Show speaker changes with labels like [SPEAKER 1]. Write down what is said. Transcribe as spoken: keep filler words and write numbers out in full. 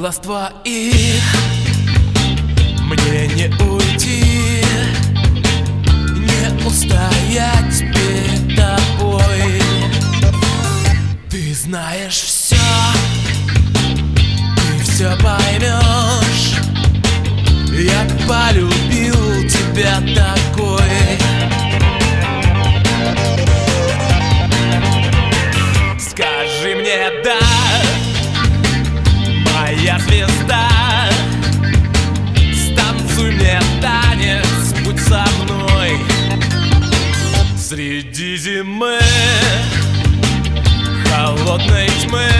[SPEAKER 1] глаз твоих мне не уйти, не устоять перед тобой. Ты знаешь все, ты все поймешь. Я полюбил тебя такой. Скажи мне да, моя звезда, станцуй мне танец, будь со мной среди зимы, холодной тьмы.